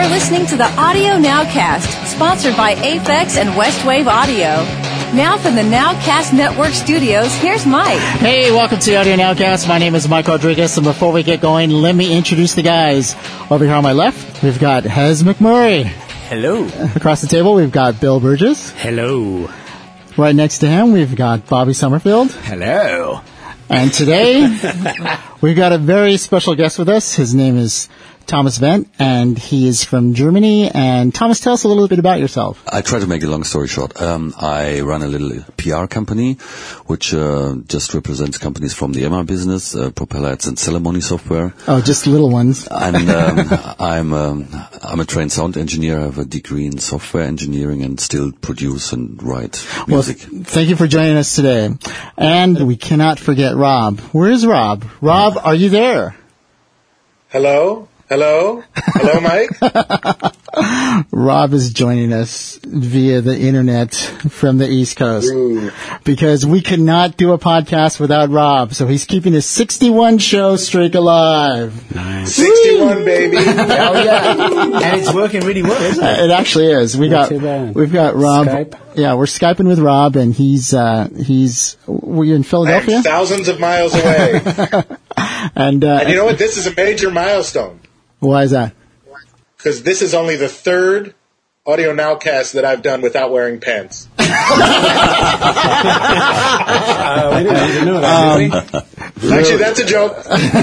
You're listening to the Audio Nowcast, sponsored by Aphex and Westwave Audio. Now from the Nowcast Network studios, here's Mike. Hey, welcome to the Audio Nowcast. My name is Mike Rodriguez, and before we get going, let me introduce the guys. Over here on my left, we've got Hez McMurray. Hello. Across the table, we've got Bill Burgess. Hello. Right next to him, we've got Bobby Summerfield. Hello. And today, we've got a very special guest with us. His name is Thomas Wendt, and he is from Germany. And Thomas, tell us a little bit about yourself. I try to make a long story short. I run a little PR company, which just represents companies from the MR business, Propeller Ads and Celemony software. Oh, just little ones. And I'm a trained sound engineer. I have a degree in software engineering and still produce and write music. Well, thank you for joining us today. And we cannot forget Rob. Where is Rob? Rob, are you there? Hello? Hello? Hello, Mike? Rob is joining us via the internet from the East Coast. Because we could not do a podcast without Rob. So he's keeping his 61 show streak alive. Nice. 61, baby. Oh, yeah. And it's working really well, isn't it? It actually is. We've got Rob. Skype? Yeah, we're Skyping with Rob, and we're in Philadelphia? I'm thousands of miles away. And you know what? This is a major milestone. Why is that? Because this is only the third Audio Nowcast that I've done without wearing pants. We didn't even know that, did we? Actually, that's a joke.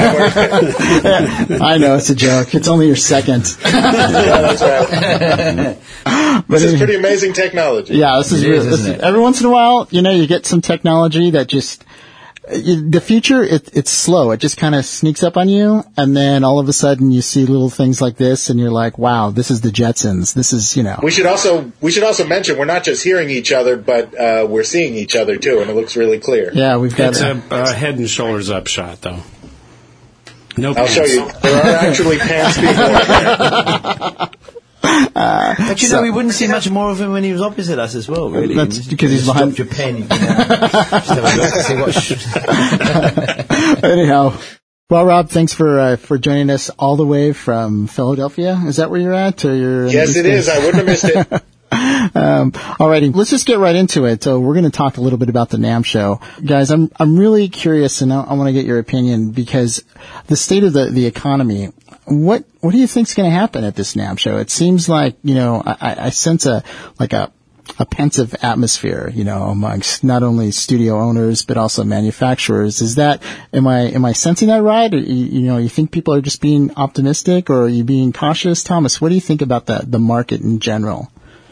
I know, it's a joke. It's only your second. Yeah, that's right. This is pretty amazing technology. Yeah, this is every once in a while, you get some technology that just... The future, it's slow. It just kind of sneaks up on you, and then all of a sudden you see little things like this, and you're like, "Wow, this is the Jetsons." This is, We should also mention we're not just hearing each other, but we're seeing each other too, and it looks really clear. Yeah, we've got. It's a head and shoulders up shot, though. No pants. I'll show you. There are actually pants being worn. But we wouldn't see much more of him when he was opposite us as well, really. That's because he's behind your pen. Just have a look to see what. Anyhow, well, Rob, thanks for joining us all the way from Philadelphia. Is that where you're at? Or you're Yes, it is. I wouldn't have missed it. Alrighty, let's just get right into it. So we're going to talk a little bit about the NAMM show. Guys, I'm really curious, and I want to get your opinion, because the state of the economy, what do you think's going to happen at this NAMM show? It seems like, I sense a pensive atmosphere, amongst not only studio owners, but also manufacturers. Am I sensing that right? Or, you think people are just being optimistic, or are you being cautious? Thomas, what do you think about the market in general?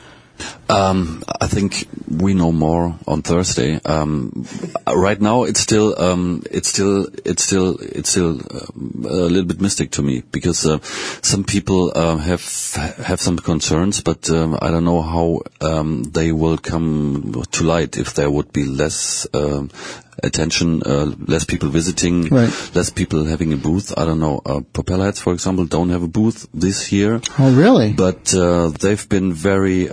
I think we know more on Thursday. Right now, it's still a little bit mystic to me, because some people have some concerns, but I don't know how they will come to light if there would be less attention, less people visiting, right, less people having a booth. I don't know. Propeller Ads, for example, don't have a booth this year. Oh, really? But they've been very.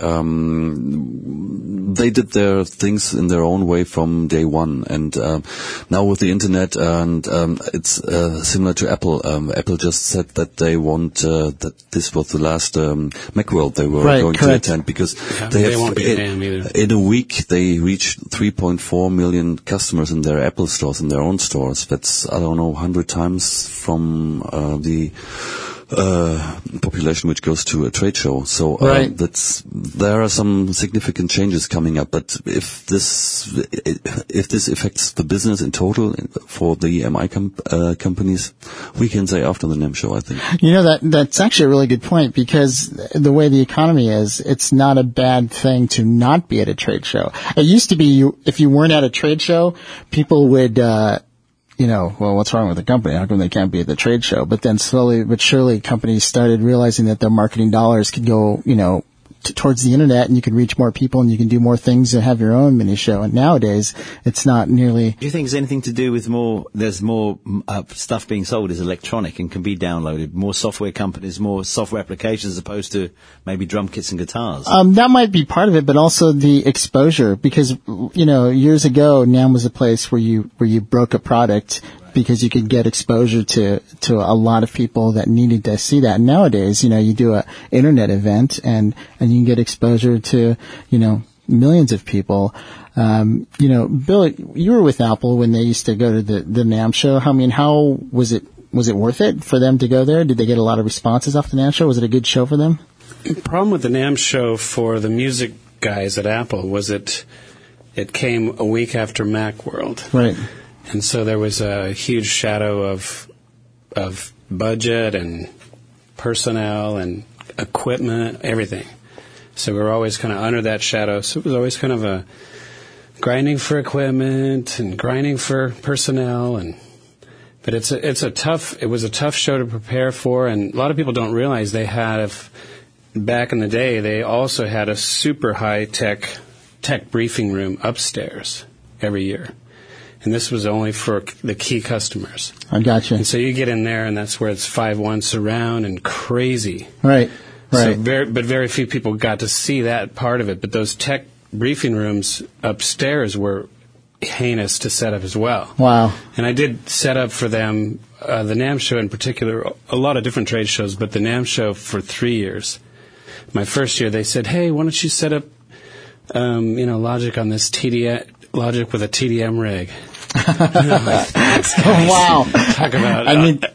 They did their things in their own way from day one, and now with the internet, and it's similar to Apple. Apple just said that they want that this was the last Macworld they were going to attend, because they won't be damn either. In a week they reached 3.4 million customers in their Apple stores, in their own stores. That's, I don't know, 100 times from the population which goes to a trade show. So there are some significant changes coming up. But if this affects the business in total for the MI companies, we can say after the NAMM show, I think. That's actually a really good point, because the way the economy is, it's not a bad thing to not be at a trade show. It used to be if you weren't at a trade show, people would well, what's wrong with the company? How come they can't be at the trade show? But then slowly but surely companies started realizing that their marketing dollars could go, towards the internet, and you can reach more people, and you can do more things and have your own mini show. And nowadays, it's not nearly... Do you think it's anything to do with there's more stuff being sold is electronic and can be downloaded, more software companies, more software applications, as opposed to maybe drum kits and guitars? That might be part of it, but also the exposure, because, years ago, NAMM was a place where you broke a product, because you could get exposure to a lot of people that needed to see that. And nowadays, you do a internet event and you can get exposure to, millions of people. Bill, you were with Apple when they used to go to the NAMM show. How was it worth it for them to go there? Did they get a lot of responses off the NAMM show? Was it a good show for them? The problem with the NAMM show for the music guys at Apple was it came a week after Macworld. Right. And so there was a huge shadow of budget and personnel and equipment, everything. So we were always kind of under that shadow. So it was always kind of a grinding for equipment and grinding for personnel, but it was a tough show to prepare for, and a lot of people don't realize back in the day they also had a super high tech briefing room upstairs every year. And this was only for the key customers. I gotcha. And so you get in there, and that's where it's 5.1 surround and crazy. Right. So very few people got to see that part of it. But those tech briefing rooms upstairs were heinous to set up as well. Wow. And I did set up for them, the NAMM show in particular, a lot of different trade shows, but the NAMM show for 3 years. My first year, they said, hey, why don't you set up, Logic on this Logic with a TDM rig. Wow. Talk about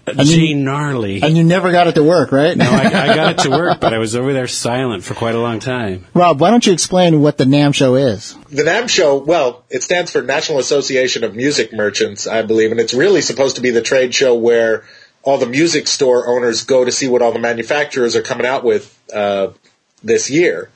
gnarly. And you never got it to work, right? No, I got it to work, but I was over there silent for quite a long time. Rob, why don't you explain what the NAMM show is? The NAMM show, well, it stands for National Association of Music Merchants, I believe, and it's really supposed to be the trade show where all the music store owners go to see what all the manufacturers are coming out with this year.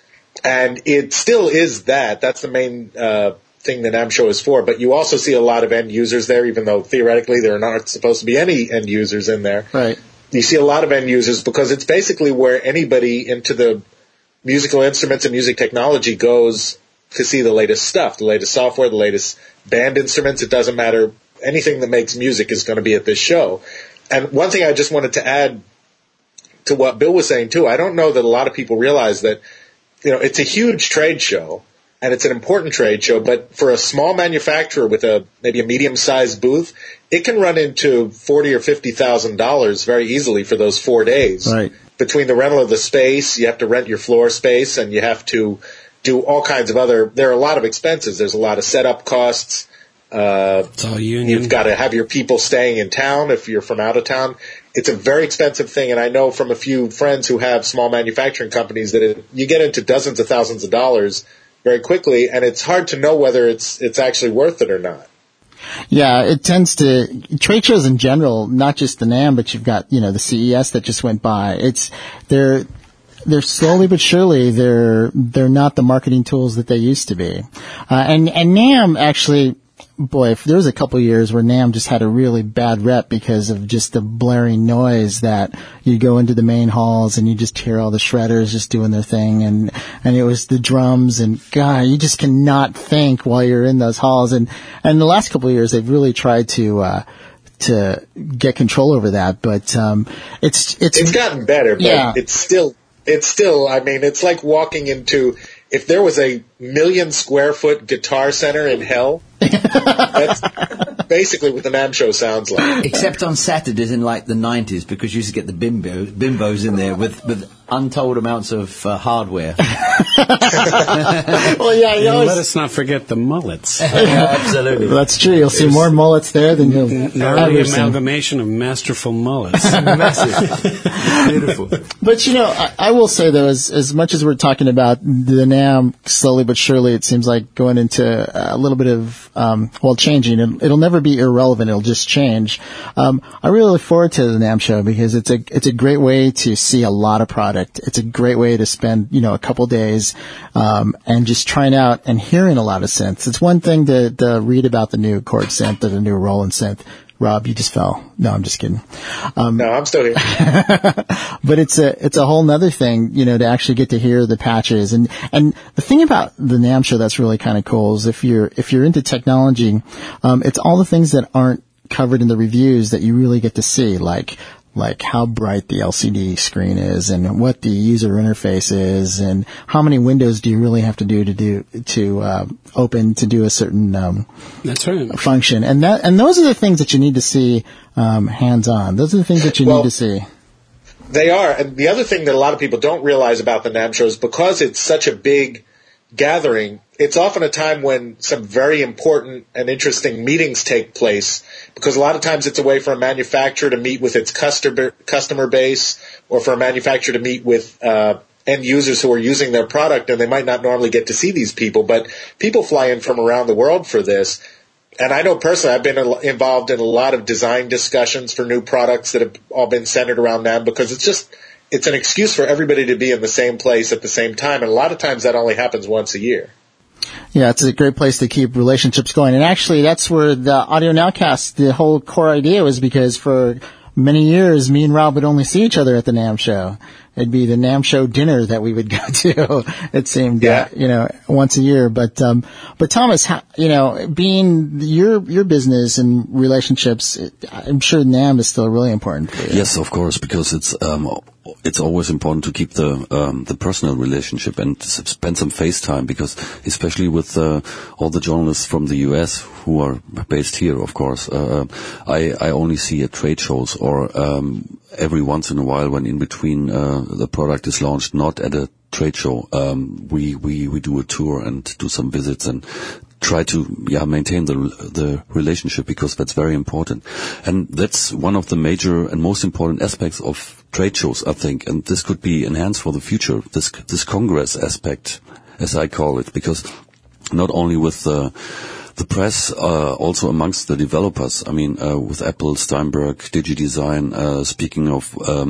And it still is that. That's the main thing the NAMM show is for, but you also see a lot of end users there, even though theoretically there are not supposed to be any end users in there. Right. You see a lot of end users because it's basically where anybody into the musical instruments and music technology goes to see the latest stuff, the latest software, the latest band instruments. It doesn't matter. Anything that makes music is going to be at this show. And one thing I just wanted to add to what Bill was saying too, I don't know that a lot of people realize that, it's a huge trade show. And it's an important trade show, but for a small manufacturer with maybe a medium-sized booth, it can run into $40,000 or $50,000 very easily for those 4 days. Right. Between the rental of the space, you have to rent your floor space, and you have to do all kinds of there are a lot of expenses. There's a lot of setup costs. It's all union. You've got to have your people staying in town if you're from out of town. It's a very expensive thing, and I know from a few friends who have small manufacturing companies that you get into dozens of thousands of dollars very quickly, and it's hard to know whether it's actually worth it or not. Yeah, it tends to, trade shows in general, not just the NAMM, but you've got, the CES that just went by. They're slowly but surely, they're not the marketing tools that they used to be. And NAMM actually, boy, there was a couple of years where NAMM just had a really bad rep because of just the blaring noise that you go into the main halls and you just hear all the shredders just doing their thing, and it was the drums, and God, you just cannot think while you're in those halls. And the last couple of years they've really tried to get control over that, but it's gotten better, but yeah. it's still I mean, it's like walking into, if there was a 1 million square foot Guitar Center in hell, that's basically what the NAMM show sounds like. Except on Saturdays in like the 90s, because you used to get the bimbos in there with untold amounts of hardware. Well, yeah, let us not forget the mullets. Yeah, absolutely. That's true. You'll see more mullets there than you'll Gnarly ever see. amalgamation of masterful mullets. Massive. Beautiful. But, I will say, though, as much as we're talking about the NAMM, slowly but surely, it seems like going into a little bit of, changing. It'll never be irrelevant. It'll just change. I really look forward to the NAMM show because it's a great way to see a lot of product. It's a great way to spend, a couple days, and just trying out and hearing a lot of synths. It's one thing to read about the new Chord synth or the new Roland synth. Rob, you just fell. No, I'm just kidding. No, I'm still here. But it's a whole nother thing, to actually get to hear the patches. And the thing about the NAMM show that's really kind of cool is if you're into technology, it's all the things that aren't covered in the reviews that you really get to see, like like how bright the LCD screen is and what the user interface is and how many windows do you really have to open to do a certain That's right. function. And those are the things that you need to see hands-on. Those are the things that you need to see. They are. And the other thing that a lot of people don't realize about the NAMM show is because it's such a big gathering, it's often a time when some very important and interesting meetings take place, because a lot of times it's a way for a manufacturer to meet with its customer base, or for a manufacturer to meet with end users who are using their product, and they might not normally get to see these people, but people fly in from around the world for this. And I know personally I've been involved in a lot of design discussions for new products that have all been centered around NAMM, because it's an excuse for everybody to be in the same place at the same time, and a lot of times that only happens once a year. Yeah, it's a great place to keep relationships going. And actually, that's where the Audio Nowcast, the whole core idea was, because for many years, me and Rob would only see each other at the NAMM show. It'd be the NAMM show dinner that we would go to. It seemed, once a year. But Thomas, being your business and relationships, I'm sure NAMM is still really important for you. Yes, of course, because it's always important to keep the personal relationship and spend some face time, because especially with all the journalists from the US who are based here, of course, I only see at trade shows or every once in a while when in between the product is launched, not at a trade show. We do a tour and do some visits and try to maintain the relationship, because that's very important. And that's one of the major and most important aspects of trade shows, I think, and this could be enhanced for the future, this Congress aspect, as I call it, because not only with the press, also amongst the developers. I mean, with Apple, Steinberg, DigiDesign, speaking of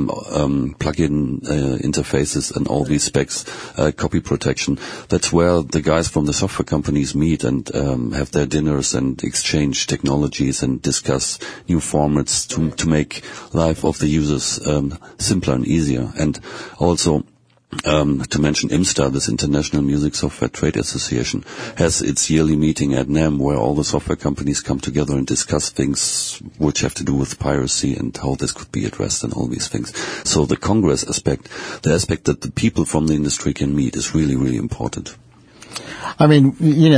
plug-in interfaces and all these specs, copy protection. That's where the guys from the software companies meet and have their dinners and exchange technologies and discuss new formats to make life of the users simpler and easier. And also, to mention IMSTA, this International Music Software Trade Association, has its yearly meeting at NAMM, where all the software companies come together and discuss things which have to do with piracy and how this could be addressed and all these things. So the Congress aspect, the aspect that the people from the industry can meet, is really, really important. I mean,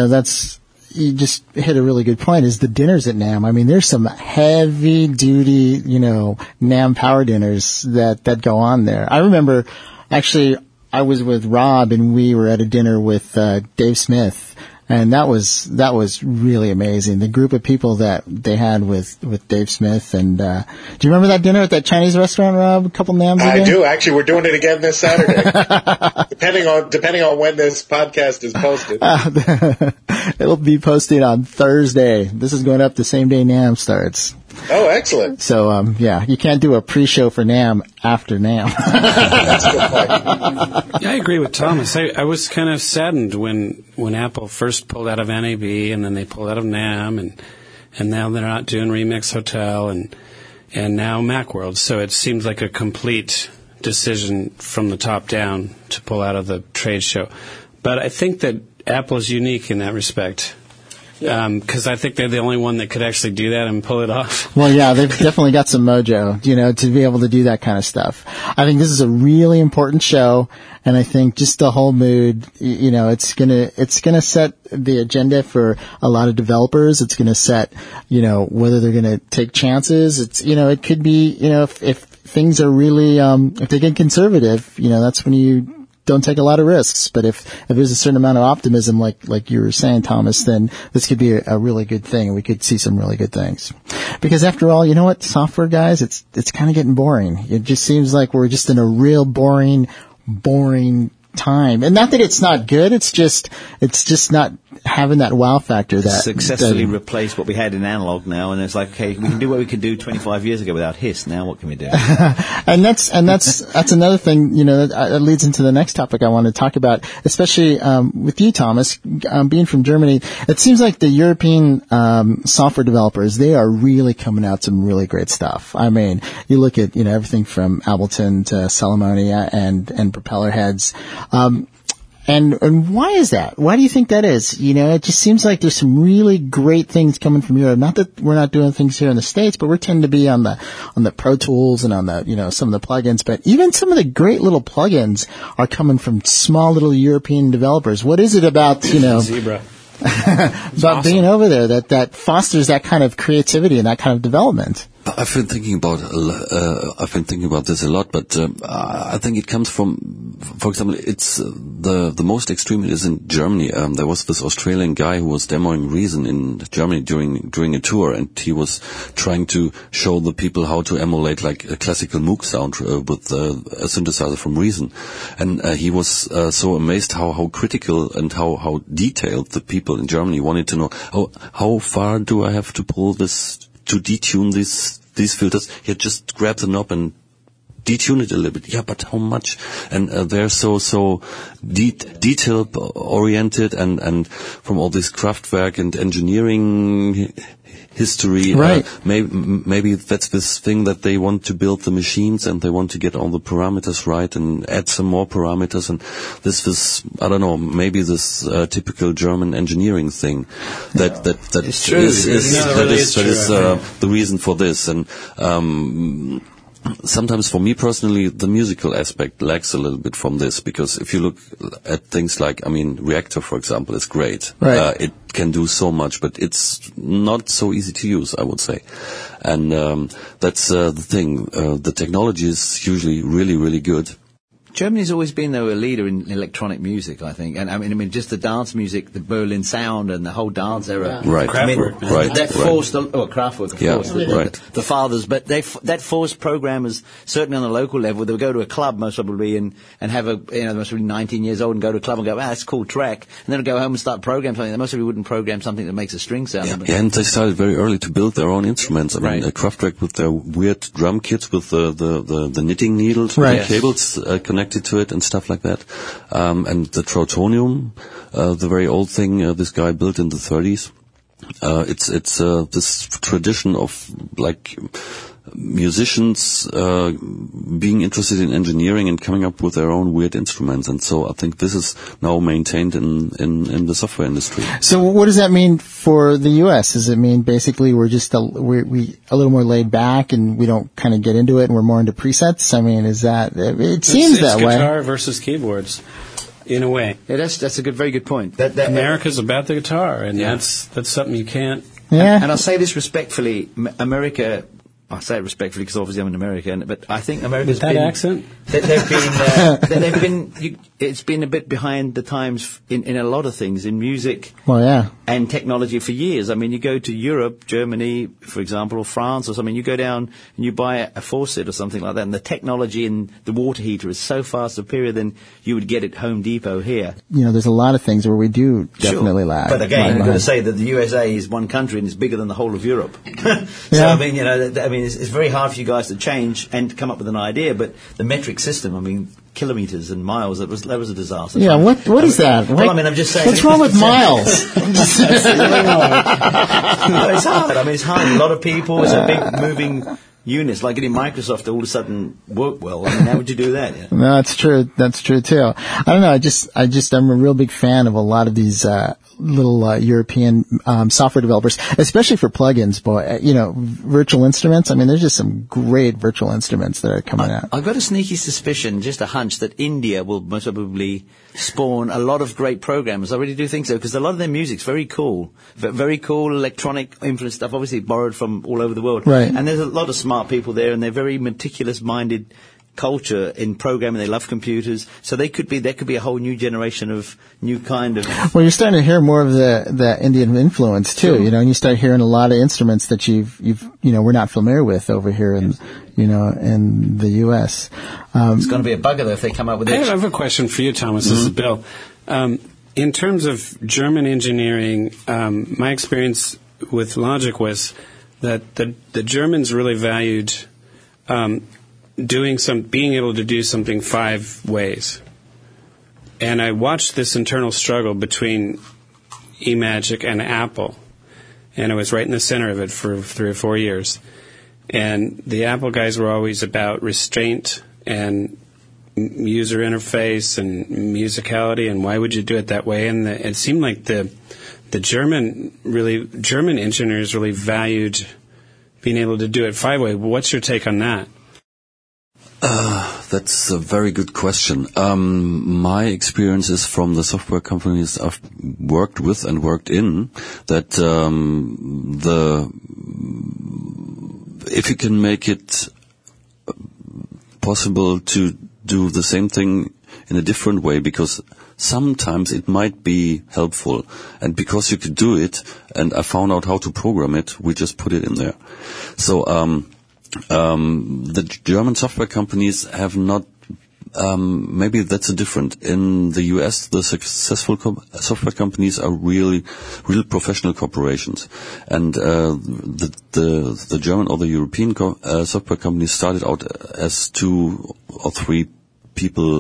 you just hit a really good point, is the dinners at NAMM. I mean, there's some heavy duty, NAMM power dinners that go on there. I remember, actually, I was with Rob and we were at a dinner with Dave Smith, and that was really amazing. The group of people that they had with Dave Smith. And do you remember that dinner at that Chinese restaurant, Rob? A couple NAMMs ago? I do. Actually, we're doing it again this Saturday, depending on when this podcast is posted. It'll be posted on Thursday. This is going up the same day NAMM starts. Oh, excellent. So, you can't do a pre-show for NAMM after NAMM. That's a good point. Yeah, I agree with Thomas. I was kind of saddened when Apple first pulled out of NAB, and then they pulled out of NAMM, and now they're not doing Remix Hotel, and now Macworld. So it seems like a complete decision from the top down to pull out of the trade show. But I think that Apple is unique in that respect. Because I think they're the only one that could actually do that and pull it off. Well, yeah, they've definitely got some mojo, to be able to do that kind of stuff. I think this is a really important show, and I think just the whole mood, it's gonna set the agenda for a lot of developers. It's gonna set, whether they're gonna take chances. It could be, if things are really, if they get conservative, that's when you don't take a lot of risks. But if there's a certain amount of optimism, like you were saying, Thomas, then this could be a really good thing, and we could see some really good things. Because after all, you know what, software guys, it's kind of getting boring. It just seems like we're just in a real boring time. And not that it's not good, it's just not having that wow factor that successfully replaced what we had in analog now, and it's like, okay, we can do what we could do 25 years ago without hiss. Now what can we do? and that's another thing, that leads into the next topic I want to talk about, especially with you, Thomas, being from Germany. It seems like the European software developers, they are really coming out some really great stuff. I mean, you look at everything from Ableton to Salamonia and Propeller Heads. And why is that? Why do you think that is? You know, it just seems like there's some really great things coming from Europe. Not that we're not doing things here in the States, but we tend to be on the Pro Tools and on the, you know, some of the plugins. But even some of the great little plugins are coming from small little European developers. What is it about, you know, Zebra. about awesome. being over there that fosters that kind of creativity and that kind of development? I've been thinking about this a lot, but I think it comes from, for example, it's the most extreme it is in Germany. There was this Australian guy who was demoing Reason in Germany during a tour, and he was trying to show the people how to emulate like a classical Moog sound with a synthesizer from Reason, and he was so amazed how critical and how detailed the people in Germany wanted to know. How far do I have to pull this to detune these filters? He had just grabbed the knob and detune it a little bit. Yeah, but how much? And they're so detail oriented and from all this Kraftwerk and engineering history. Right. Maybe that's this thing that they want to build the machines and they want to get all the parameters right and add some more parameters. And this I don't know, maybe this typical German engineering thing that It's true. is the reason for this. And sometimes for me personally, the musical aspect lacks a little bit from this, because if you look at things like, Reactor, for example, is great. Right. It can do so much, but it's not so easy to use, I would say. And that's the thing. The technology is usually really, really good. Germany's always been, though, a leader in electronic music, I think. And I mean, just the dance music, the Berlin sound and the whole dance era. Yeah. Right. Kraftwerk, That forced, Kraftwerk, of course, right. the fathers, but that forced programmers, certainly on the local level, they would go to a club, most probably, and have they must be 19 years old and go to a club and go, that's a cool track. And then go home and start programming something. They most probably wouldn't program something that makes a string sound. Yeah, and they started very early to build their own instruments. Kraftwerk with their weird drum kits with the knitting needles, right. with the cables connected to it and stuff like that. And the Trautonium, the very old thing this guy built in the 30s. It's this tradition of like musicians being interested in engineering and coming up with their own weird instruments, and so I think this is now maintained in the software industry. So what does that mean for the U.S.? Does it mean basically we're just we're a little more laid back and we don't kind of get into it and we're more into presets? I mean, is that it seems that way? It's guitar versus keyboards, in a way. Yeah, that's a very good point. America's about the guitar, and that's something you can't. Yeah. And I'll say this respectfully, America. I say it respectfully because obviously I'm in America, but I think America's With that accent? They've been. It's been a bit behind the times in a lot of things, in music. Well, yeah. And technology for years. I mean, you go to Europe, Germany, for example, or France or something, you go down and you buy a faucet or something like that, and the technology in the water heater is so far superior than you would get at Home Depot here. You know, there's a lot of things where we do definitely lag. But again, I've got to say that the USA is one country and it's bigger than the whole of Europe. So, yeah. I mean, it's very hard for you guys to change and to come up with an idea, but the metric system, kilometers and miles, that was a disaster. Yeah, what is that? Well, I'm just saying. What's wrong with miles? It's hard. It's hard. A lot of people, it's a big moving unit. It's like getting Microsoft to all of a sudden work well. How would you do that? Yeah? No, that's true. That's true too. I don't know. I'm a real big fan of a lot of these, little, European, software developers, especially for plugins, boy, virtual instruments. There's just some great virtual instruments that are coming out. I've got a sneaky suspicion, just a hunch, that India will most probably spawn a lot of great programmers. I really do think so, because a lot of their music's very cool. Very cool electronic influence stuff, obviously borrowed from all over the world. Right. And there's a lot of smart people there, and they're very meticulous-minded culture in programming. They love computers, so there could be a whole new generation of new kind of. Well, you're starting to hear more of the Indian influence too, Sure. and you start hearing a lot of instruments that we're not familiar with over here in the U.S. It's going to be a bugger though if they come up with it. I have a question for you, Thomas. This is Bill. In terms of German engineering, my experience with Logic was that the Germans really valued being able to do something 5 ways. And I watched this internal struggle between eMagic and Apple. And I was right in the center of it for 3 or 4 years. And the Apple guys were always about restraint and user interface and musicality, and why would you do it that way? And it seemed like the German engineers really valued being able to do it 5-way. What's your take on that? That's a very good question. My experiences from the software companies I've worked with and worked in, that if you can make it possible to do the same thing in a different way, because sometimes it might be helpful, and because you could do it, and I found out how to program it, we just put it in there. So the German software companies have not, maybe that's a different. In the US, the successful software companies are real professional corporations. And the German or the European software companies started out as 2 or 3 people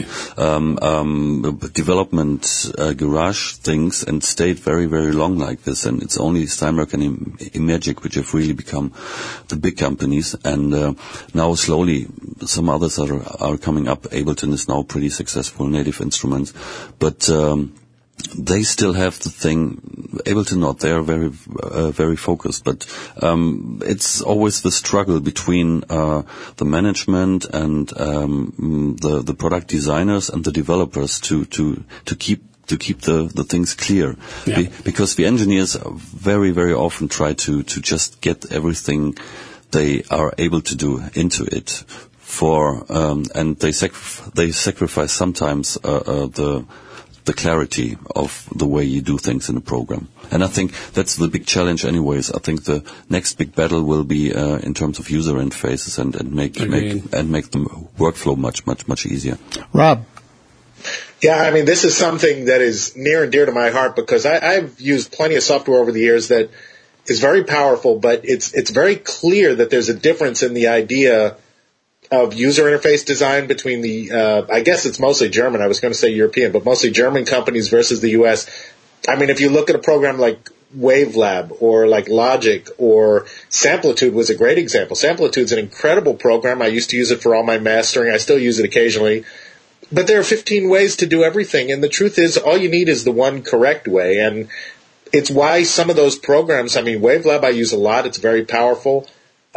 development garage things, and stayed very, very long like this. And it's only Steinberg and Imagic which have really become the big companies. And now slowly some others are coming up. Ableton is now pretty successful, Native Instruments, but they still have the thing. Ableton not. They are very, very focused. But it's always the struggle between the management and the product designers and the developers to keep the things clear. Yeah. Because the engineers very, very often try to just get everything they are able to do into it and they sacrifice sometimes the clarity of the way you do things in a program. And I think that's the big challenge anyways. I think the next big battle will be in terms of user interfaces and make the workflow much easier. Rob. Yeah, I mean, this is something that is near and dear to my heart, because I've used plenty of software over the years that is very powerful, but it's very clear that there's a difference in the idea of user interface design between I guess it's mostly German, I was going to say European, but mostly German companies versus the US. I mean, if you look at a program like Wavelab or like Logic or Samplitude was a great example. Samplitude's an incredible program. I used to use it for all my mastering. I still use it occasionally. But there are 15 ways to do everything, and the truth is all you need is the one correct way. And it's why some of those programs, I mean, Wavelab I use a lot. It's very powerful.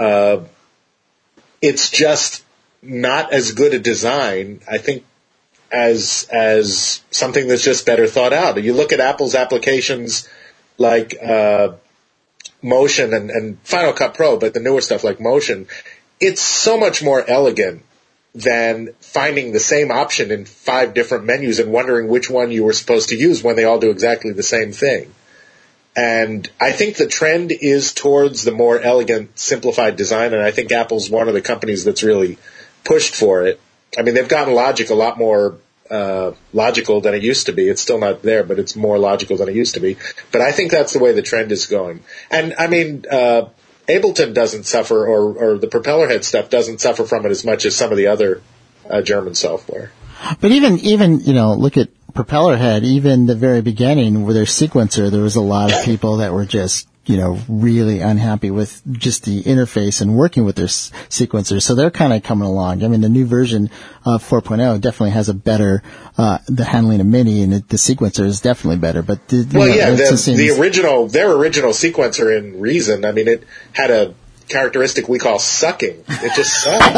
It's just not as good a design, I think, as something that's just better thought out. You look at Apple's applications like Motion and Final Cut Pro, but the newer stuff like Motion, it's so much more elegant than finding the same option in 5 different menus and wondering which one you were supposed to use when they all do exactly the same thing. And I think the trend is towards the more elegant, simplified design, and I think Apple's one of the companies that's really pushed for it. I mean, they've gotten Logic a lot more logical than it used to be. It's still not there, but it's more logical than it used to be. But I think that's the way the trend is going. And, I mean, Ableton doesn't suffer, or the Propellerhead stuff doesn't suffer from it as much as some of the other German software. But even look at Propellerhead, even the very beginning with their sequencer, there was a lot of people that were just, really unhappy with just the interface and working with their sequencer. So they're kind of coming along. I mean, the new version of 4.0 definitely has a better, the handling of MIDI, and the sequencer is definitely better. But their original sequencer in Reason, I mean, it had a characteristic we call sucking. It just sucked.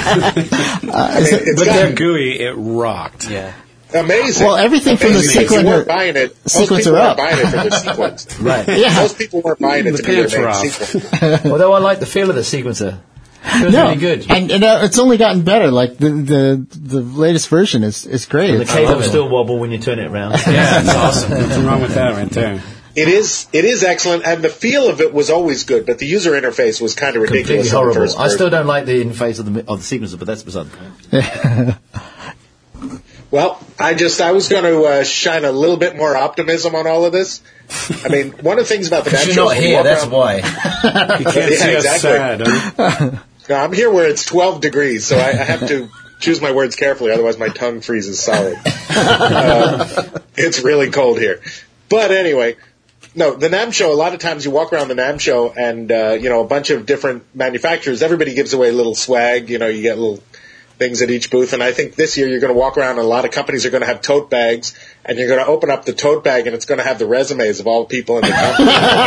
But their GUI, it rocked. Yeah. Amazing. Well, everything from the sequencer. People weren't buying it. Most people weren't buying it for their sequence. Right. Yeah. Most people weren't buying it to be their main sequence. Although I like the feel of the sequencer. It feels really good. And it's only gotten better. Like the latest version is great. And the cable still wobble when you turn it around. Yeah, it's awesome. Nothing wrong with that right there. It is excellent, and the feel of it was always good, but the user interface was kind of ridiculous. Completely horrible. I still don't like the interface of the sequencer, but that's beside the point. Well, I was going to shine a little bit more optimism on all of this. I mean, one of the things about the NAMM show... You're not here, that's why. You can't see us sad, huh? No, I'm here where it's 12 degrees, so I have to choose my words carefully, otherwise my tongue freezes solid. It's really cold here. But anyway... No, the NAMM show, a lot of times you walk around the NAMM show and, a bunch of different manufacturers, everybody gives away a little swag, you get little things at each booth. And I think this year you're going to walk around and a lot of companies are going to have tote bags, and you're going to open up the tote bag and it's going to have the resumes of all the people in the company.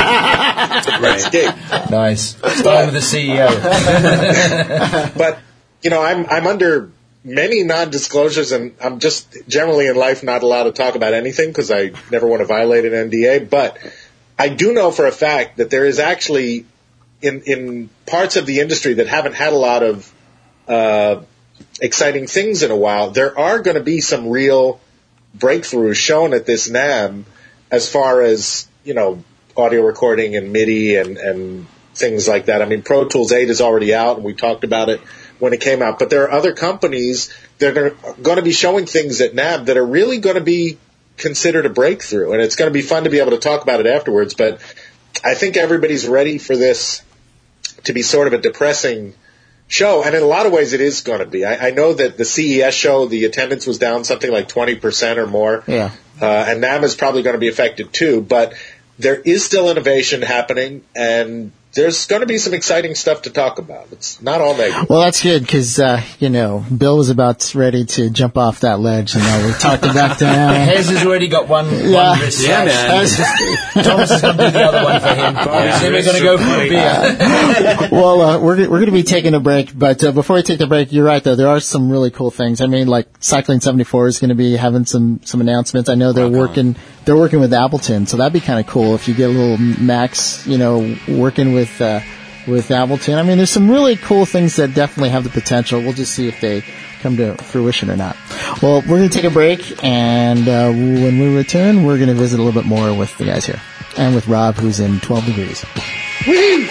Right. Nice. Start with the CEO. But, you know, I'm under many non-disclosures, and I'm just generally in life not allowed to talk about anything because I never want to violate an NDA. But I do know for a fact that there is actually in parts of the industry that haven't had a lot of exciting things in a while, there are going to be some real breakthroughs shown at this NAMM as far as, you know, audio recording and MIDI and things like that. I mean, Pro Tools 8 is already out, and we talked about it when it came out. But there are other companies that are going to be showing things at NAMM that are really going to be considered a breakthrough. And it's going to be fun to be able to talk about it afterwards. But I think everybody's ready for this to be sort of a depressing show. And in a lot of ways, it is going to be. I know that the CES show, the attendance was down something like 20% or more. Yeah. And NAMM is probably going to be affected too. But there is still innovation happening, and there's going to be some exciting stuff to talk about. It's not all negative. Well, that's good because, you know, Bill was about ready to jump off that ledge, and we talked back down. Hez has already got one wrist. Yeah, man. Thomas is going to do the other one for him. Then we're going to go for a beer. Well, we're going to be taking a break, but before we take the break, you're right, though. There are some really cool things. I mean, like Cycling 74 is going to be having some announcements. I know they're working with Ableton, so that'd be kind of cool if you get a little Max, you know, working with Ableton. I mean, there's some really cool things that definitely have the potential. We'll just see if they come to fruition or not. Well, we're going to take a break, and when we return, we're going to visit a little bit more with the guys here, and with Rob, who's in 12 Degrees. Whee!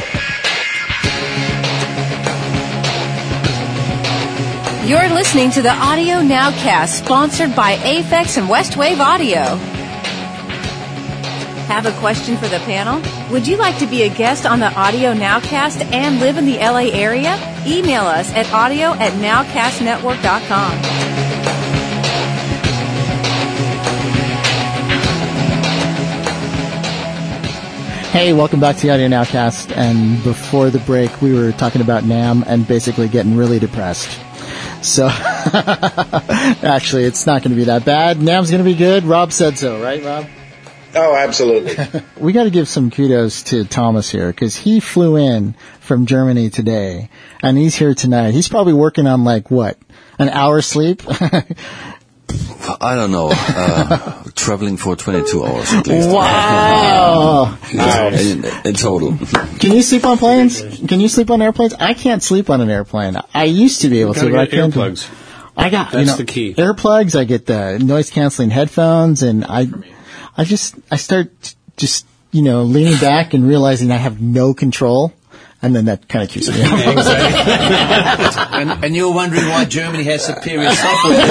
You're listening to the Audio Nowcast, sponsored by Aphex and Westwave Audio. Have a question for the panel? Would you like to be a guest on the Audio Nowcast and live in the LA area? Email us at audio@nowcastnetwork.com. Hey, welcome back to the Audio Nowcast. And before the break, we were talking about NAMM and basically getting really depressed. So, actually, it's not going to be that bad. NAMM's going to be good. Rob said so, right, Rob? Oh, absolutely. We got to give some kudos to Thomas here because he flew in from Germany today, and he's here tonight. He's probably working on, like, what, an hour's sleep? I don't know. Traveling for 22 hours at least. Wow! In total. Can you sleep on planes? Can you sleep on airplanes? I can't sleep on an airplane. I used to be able to, but I can't. Earplugs. I got That's the key. Earplugs. I get the noise canceling headphones, and I start just leaning back and realizing I have no control. And then that kind of keeps me up. And you're wondering why Germany has superior software.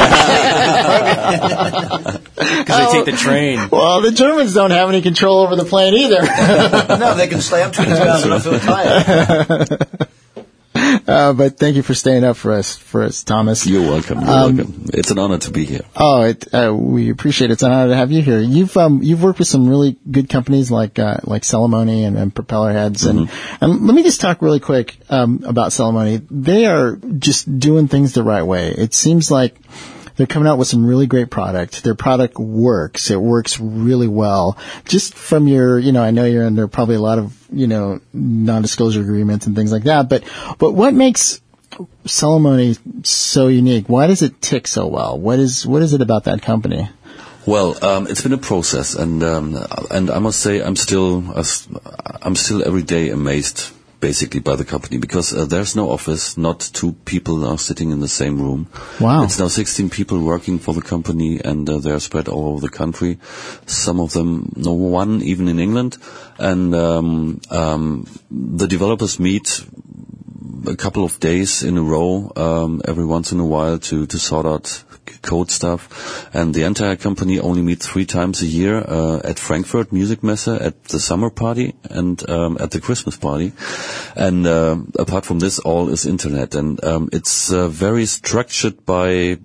Because they take the train. Well, the Germans don't have any control over the plane either. No, they can stay up 22 hours and not feel tired. But thank you for staying up for us, Thomas. You're welcome. Welcome. It's an honor to be here. We appreciate it. It's an honor to have you here. You've worked with some really good companies like Celemony and Propeller Heads, and let me just talk really quick about Celemony. They are just doing things the right way. It seems like they're coming out with some really great product. Their product works. It works really well. Just from your, I know you're under probably a lot of, non-disclosure agreements and things like that, but what makes Celemony so unique? Why does it tick so well? What is it about that company? Well, it's been a process, and I must say I'm still every day amazed, basically, by the company, because there's no office, not two people are sitting in the same room. Wow. It's now 16 people working for the company, and they're spread all over the country. Some of them, no one even in England, and the developers meet a couple of days in a row, every once in a while to sort out code stuff, and the entire company only meets 3 times a year at Frankfurt Music Messe, at the summer party, and at the Christmas party. And apart from this, all is internet, and it's very structured by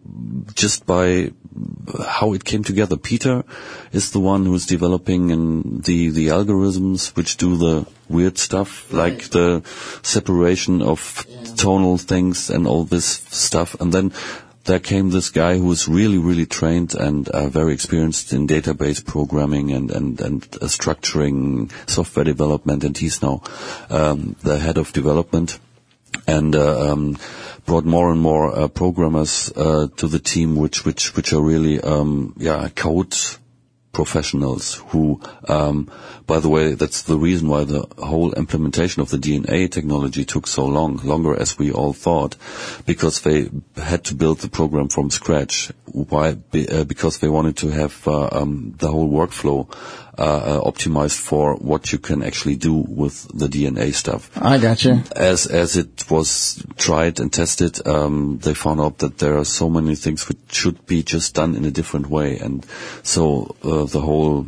how it came together. Peter is the one who's developing the algorithms which do the weird stuff, like the separation of tonal things and all this stuff. And then there came this guy who was really, really trained and very experienced in database programming and structuring software development, and he's now the head of development, and brought more and more programmers to the team, which are really code professionals who, by the way, that's the reason why the whole implementation of the DNA technology took so long, longer as we all thought, because they had to build the program from scratch. Why? Because they wanted to have the whole workflow optimized for what you can actually do with the DNA stuff. I gotcha. As it was tried and tested, they found out that there are so many things which should be just done in a different way, and so the whole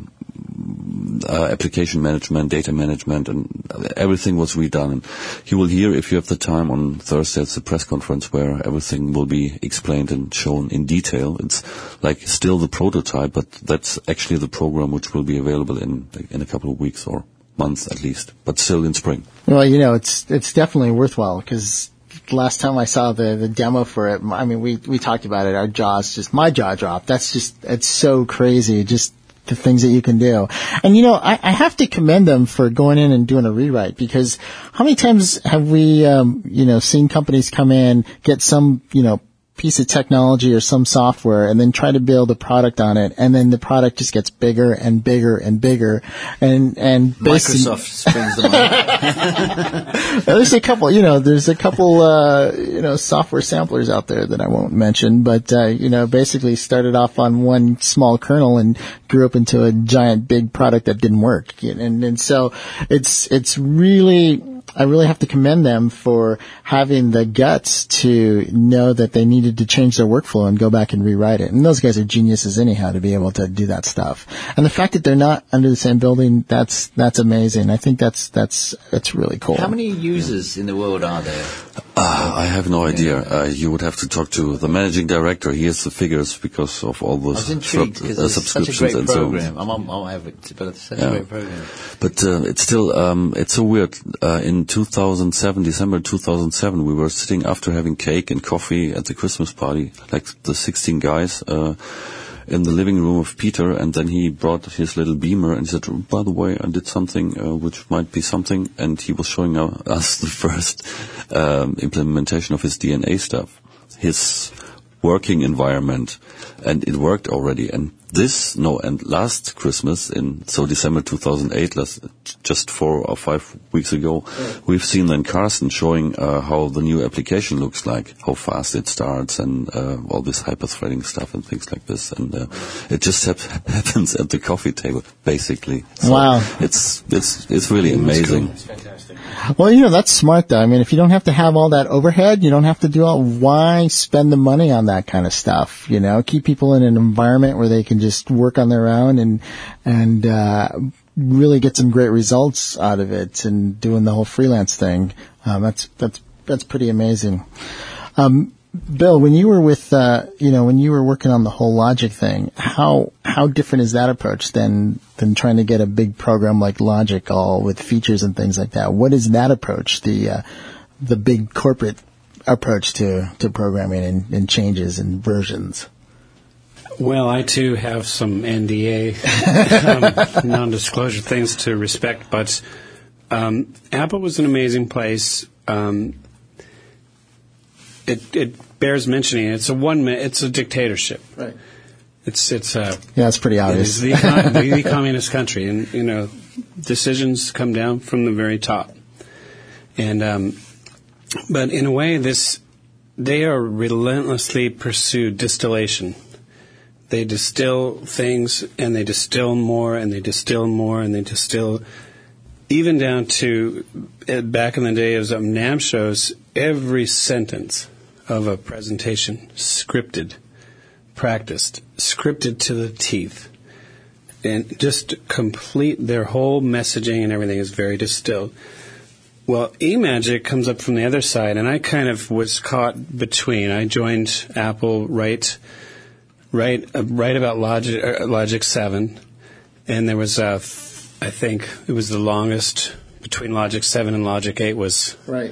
application management, data management, and everything was redone. And you will hear, if you have the time, on Thursday, it's a press conference where everything will be explained and shown in detail. It's like still the prototype, but that's actually the program which will be available in a couple of weeks or months at least, but still in spring. Well, it's definitely worthwhile, because last time I saw the demo for it, I mean, we talked about it. My jaw dropped. It's so crazy. Just the things that you can do. And, I have to commend them for going in and doing a rewrite, because how many times have we, seen companies come in, get some, piece of technology or some software, and then try to build a product on it, and then the product just gets bigger and bigger and bigger, and Microsoft springs them on. There's a couple software samplers out there that I won't mention, but basically started off on one small kernel and grew up into a giant big product that didn't work, and so it's really, I really have to commend them for having the guts to know that they needed to change their workflow and go back and rewrite it. And those guys are geniuses anyhow to be able to do that stuff. And the fact that they're not under the same building, that's amazing. I think that's really cool. How many users in the world are there? I have no idea. You would have to talk to the managing director. He has the figures because of all those I was intrigued because it's such a great program. I'll have it, but it's such a great program. But it's still it's so weird. In 2007, December 2007, we were sitting after having cake and coffee at the Christmas party, like the 16 guys, in the living room of Peter, and then he brought his little beamer and he said, by the way, I did something which might be something, and he was showing us the first implementation of his DNA stuff, his working environment, and it worked already. And last Christmas, December 2008, just 4 or 5 weeks ago, we've seen then Carsten showing how the new application looks like, how fast it starts, and all this hyper-threading stuff and things like this. And it just happens at the coffee table, basically. So wow. It's really amazing. Cool. It's fantastic. Well, that's smart, though. I mean, if you don't have to have all that overhead, you don't have to do why spend the money on that kind of stuff? Keep people in an environment where they can just work on their own and really get some great results out of it, and doing the whole freelance thing. That's pretty amazing. Bill, when you were when you were working on the whole Logic thing, how different is that approach than trying to get a big program like Logic all with features and things like that? What is that approach, the big corporate approach to programming and changes and versions? Well, I too have some NDA, non-disclosure things to respect, but Apple was an amazing place. It bears mentioning. It's a dictatorship. Right. It's it's pretty obvious. It is the communist country, and decisions come down from the very top. And but in a way, they are relentlessly pursued distillation. They distill things, and they distill more, and they distill more, and they distill, even down to back in the day of NAMM shows, every sentence of a presentation scripted, practiced, scripted to the teeth, and just complete their whole messaging and everything is very distilled. Well, eMagic comes up from the other side, and I kind of was caught between. I joined Apple right about Logic 7, and there was I think it was the longest between Logic 7 and Logic 8 was right.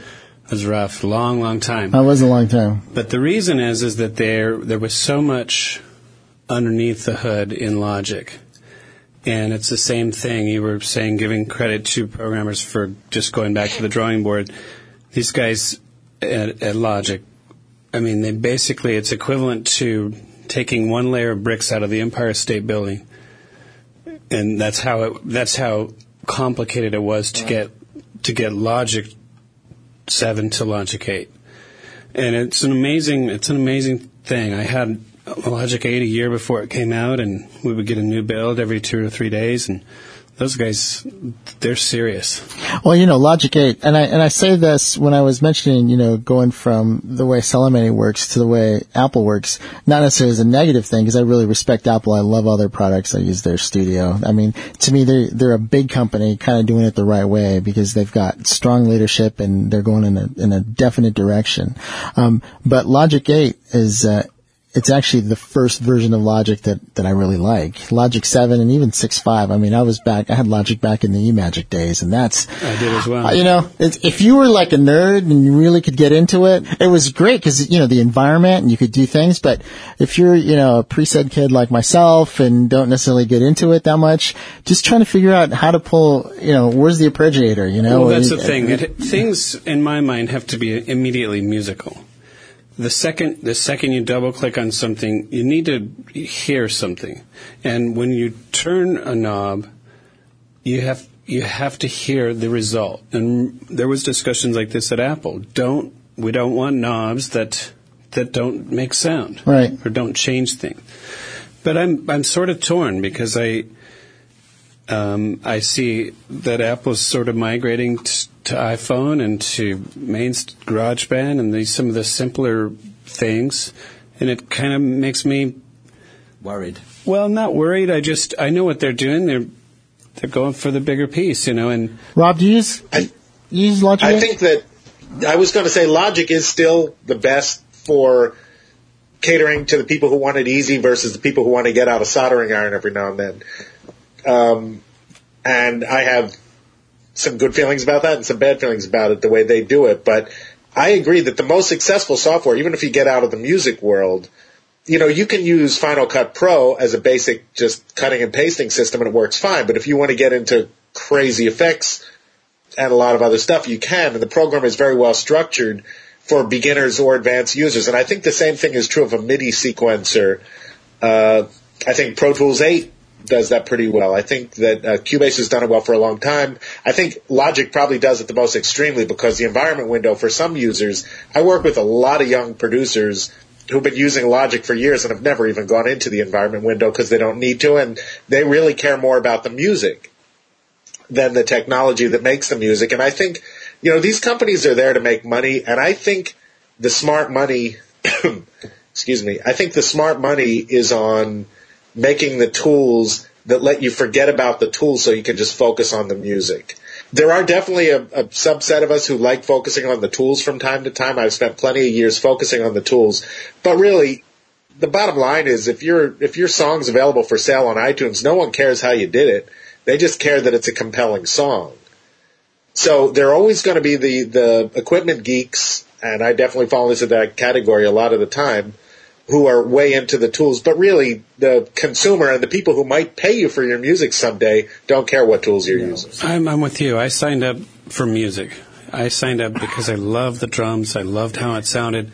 was rough. Long time. That was a long time. But the reason is that there was so much underneath the hood in Logic. And it's the same thing. You were saying, giving credit to programmers for just going back to the drawing board. These guys at Logic, I mean, they basically, it's equivalent to taking one layer of bricks out of the Empire State Building. And that's how complicated it was to get Logic 7 to Logic 8. And it's an amazing thing. I had Logic 8 a year before it came out, and we would get a new build every 2 or 3 days, and those guys, they're serious. Well, Logic 8, and I say this when I was mentioning, going from the way Celemony works to the way Apple works, not necessarily as a negative thing, because I really respect Apple. I love all their products. I use their studio. I mean, to me, they're a big company kind of doing it the right way because they've got strong leadership and they're going in a definite direction. But Logic 8 is, it's actually the first version of Logic that I really like. Logic 7 and even 6.5. I mean, I had Logic back in the eMagic days, and I did as well. If you were like a nerd and you really could get into it, it was great because, the environment and you could do things. But if you're, a preset kid like myself and don't necessarily get into it that much, just trying to figure out how to pull, where's the arpeggiator, Well, that's the thing. Things, in my mind, have to be immediately musical. The second you double click on something, you need to hear something. And when you turn a knob, you have to hear the result. And there was discussions like this at Apple. We don't want knobs that don't make sound. Right. Or don't change things. But I'm sort of torn because I see that Apple's sort of migrating to iPhone and to main GarageBand and some of the simpler things, and it kind of makes me worried. Well, not worried. I know what they're doing. They're going for the bigger piece, And Rob, do you use Logic? I think that I was going to say Logic is still the best for catering to the people who want it easy versus the people who want to get out a soldering iron every now and then. And I have some good feelings about that and some bad feelings about it, the way they do it. But I agree that the most successful software, even if you get out of the music world, you can use Final Cut Pro as a basic just cutting and pasting system and it works fine. But if you want to get into crazy effects and a lot of other stuff, you can. And the program is very well structured for beginners or advanced users. And I think the same thing is true of a MIDI sequencer. I think Pro Tools 8 does that pretty well. I think that Cubase has done it well for a long time. I think Logic probably does it the most extremely because the environment window for some users, I work with a lot of young producers who've been using Logic for years and have never even gone into the environment window because they don't need to, and they really care more about the music than the technology that makes the music. And I think, these companies are there to make money, and I think the smart money, I think the smart money is on making the tools that let you forget about the tools so you can just focus on the music. There are definitely a subset of us who like focusing on the tools from time to time. I've spent plenty of years focusing on the tools. But really, the bottom line is if your song's available for sale on iTunes, no one cares how you did it. They just care that it's a compelling song. So there are always going to be the equipment geeks, and I definitely fall into that category a lot of the time, who are way into the tools, but really the consumer and the people who might pay you for your music someday don't care what tools you're using. I'm with you. I signed up for music. I signed up because I loved the drums. I loved how it sounded.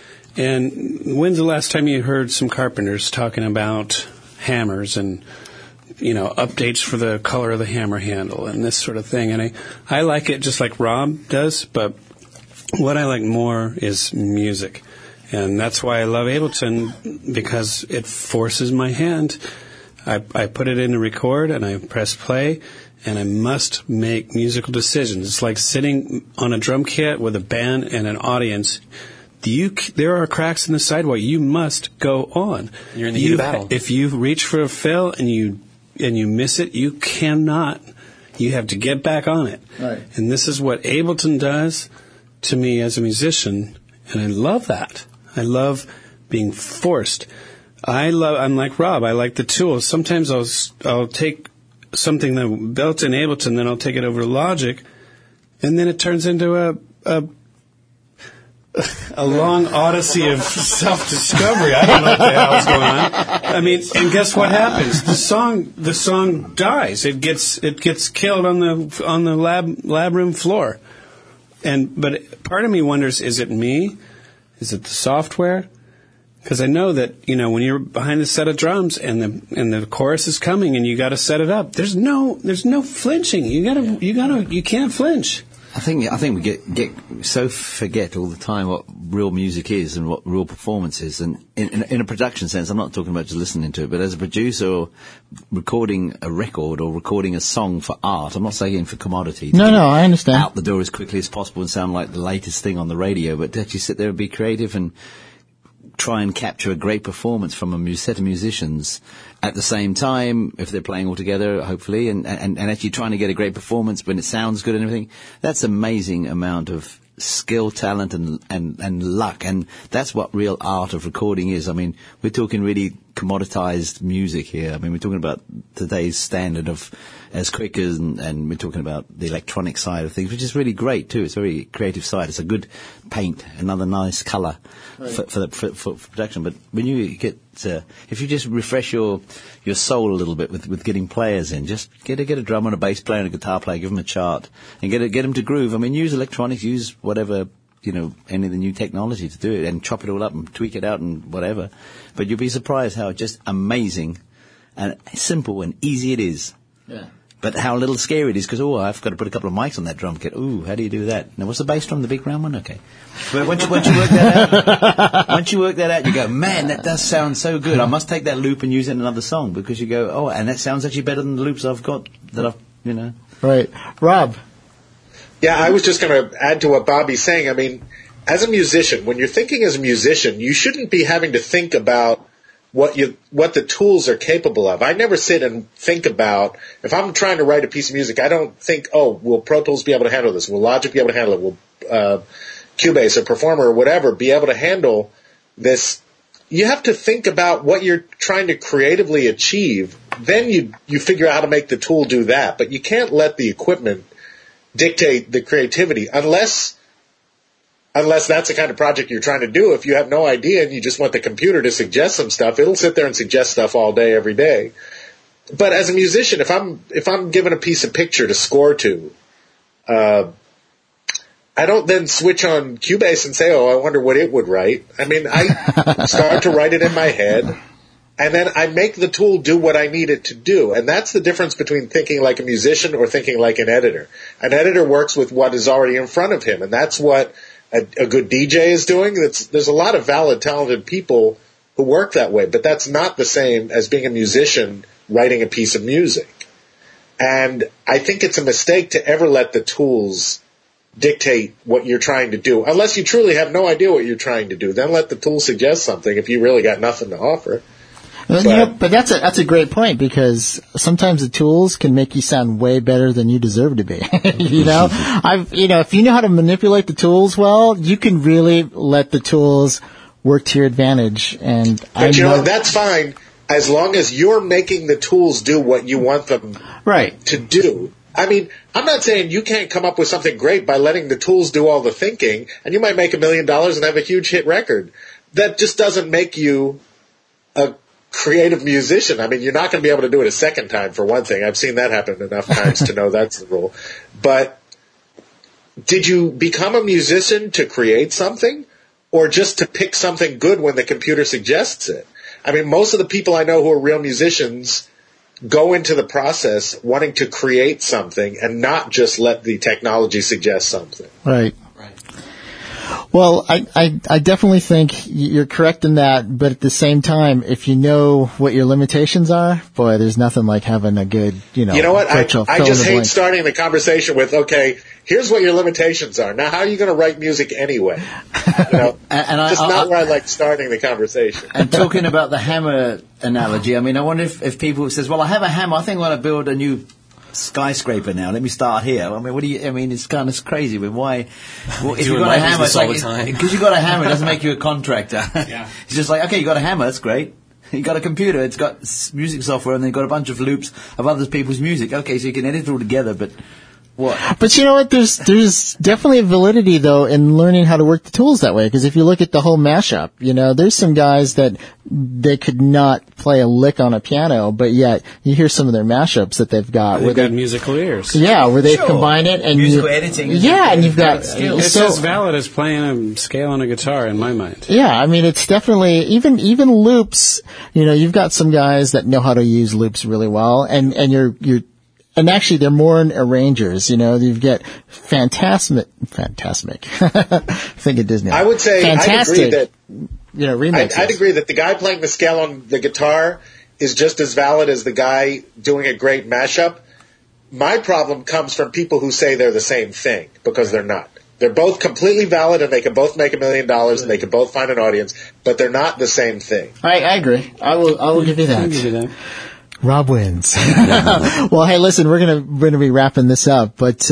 And when's the last time you heard some carpenters talking about hammers and, updates for the color of the hammer handle and this sort of thing? And I like it just like Rob does, but what I like more is music. And that's why I love Ableton, because it forces my hand. I put it in to record, and I press play, and I must make musical decisions. It's like sitting on a drum kit with a band and an audience. There are cracks in the sidewalk. You must go on. You're in the heat of battle. If you reach for a fill and you miss it, you cannot. You have to get back on it. Right. And this is what Ableton does to me as a musician, and I love that. I love being forced. I'm like Rob. I like the tools. Sometimes I'll take something that built in Ableton, then I'll take it over to Logic, and then it turns into a a long odyssey of self-discovery. I don't know what the hell's going on. I mean, and guess what happens? The song dies. It gets killed on the lab room floor. But part of me wonders, is it me? Is it the software? Because I know that, when you're behind the set of drums and the chorus is coming and you got to set it up, there's no flinching. You can't flinch. I think we get so forget all the time what real music is and what real performance is. And in a production sense, I'm not talking about just listening to it, but as a producer or recording a record or recording a song for art, I'm not saying for commodity. No, I understand. Out the door as quickly as possible and sound like the latest thing on the radio, but to actually sit there and be creative and try and capture a great performance from a set of musicians at the same time, if they're playing all together, hopefully, and actually trying to get a great performance when it sounds good and everything. That's amazing amount of skill, talent, and luck, and that's what real art of recording is. I mean, we're talking really commoditized music here. I mean, we're talking about today's standard of as quick as, and we're talking about the electronic side of things, which is really great too. It's a very creative side. It's a good paint, another nice color for production. But when you get, if you just refresh your soul a little bit with getting players in, just get a drummer and a bass player and a guitar player, give them a chart and get them to groove. I mean, use electronics, use whatever, any of the new technology to do it and chop it all up and tweak it out and whatever. But you'll be surprised how just amazing and simple and easy it is. Yeah. But how little scary it is because, I've got to put a couple of mics on that drum kit. Ooh, how do you do that? Now, what's the bass drum, the big round one? Okay. But once you work that out, you go, man, that does sound so good. I must take that loop and use it in another song because you go, and that sounds actually better than the loops I've got Right. Rob. Yeah, I was just going to add to what Bobby's saying. I mean, as a musician, when you're thinking as a musician, you shouldn't be having to think about what the tools are capable of. I never sit and think about, if I'm trying to write a piece of music, I don't think, will Pro Tools be able to handle this? Will Logic be able to handle it? Will Cubase or Performer or whatever be able to handle this? You have to think about what you're trying to creatively achieve. Then you figure out how to make the tool do that. But you can't let the equipment dictate the creativity unless that's the kind of project you're trying to do. If you have no idea and you just want the computer to suggest some stuff, it'll sit there and suggest stuff all day, every day. But as a musician, if I'm given a piece of picture to score to, I don't then switch on Cubase and say, I wonder what it would write. I mean, I start to write it in my head, and then I make the tool do what I need it to do. And that's the difference between thinking like a musician or thinking like an editor. An editor works with what is already in front of him, and that's what a good DJ is doing. There's a lot of valid, talented people who work that way, but that's not the same as being a musician writing a piece of music. And I think it's a mistake to ever let the tools dictate what you're trying to do, unless you truly have no idea what you're trying to do. Then let the tool suggest something if you really got nothing to offer. But that's a great point, because sometimes the tools can make you sound way better than you deserve to be. If you know how to manipulate the tools well, you can really let the tools work to your advantage. And that's fine as long as you're making the tools do what you want them to do. I mean, I'm not saying you can't come up with something great by letting the tools do all the thinking, and you might make $1 million and have a huge hit record. That just doesn't make you a creative musician. I mean, you're not going to be able to do it a second time, for one thing. I've seen that happen enough times to know that's the rule. But did you become a musician to create something, or just to pick something good when the computer suggests it? I mean, most of the people I know who are real musicians go into the process wanting to create something and not just let the technology suggest something. Right. Well, I definitely think you're correct in that, but at the same time, if you know what your limitations are, boy, there's nothing like having a good, You know what? I just hate starting the conversation with, okay, here's what your limitations are. Now, how are you going to write music anyway? Not where I like starting the conversation. And talking about the hammer analogy, I mean, I wonder if people says, well, I have a hammer, I think I want to build a new skyscraper now. Let me start here. I mean, it's kind of crazy. But why? Well, if you've got a hammer, it's like because you got a hammer, it doesn't make you a contractor. Yeah. It's just like, okay, you got a hammer, that's great. You got a computer, it's got music software, and then you've got a bunch of loops of other people's music. Okay, so you can edit it all together, but What? But you know what? There's definitely a validity though in learning how to work the tools that way. Because if you look at the whole mashup, there's some guys that they could not play a lick on a piano, but yet you hear some of their mashups that they've got. They've got musical ears. Yeah, where they combine it and musical editing. Yeah, and you've got It's as valid as playing a scale on a guitar in my mind. Yeah, I mean it's definitely even loops. You've got some guys that know how to use loops really well, and you're. And actually, they're more arrangers. You've got fantastic. Think of Disney. I would say fantastic. I'd agree that remixes. I'd agree that the guy playing the scale on the guitar is just as valid as the guy doing a great mashup. My problem comes from people who say they're the same thing because they're not. They're both completely valid and they can both make $1 million and they can both find an audience, but they're not the same thing. I agree. I will give you that. I'll give you that. Rob wins. Well, hey, listen, we're gonna be wrapping this up, but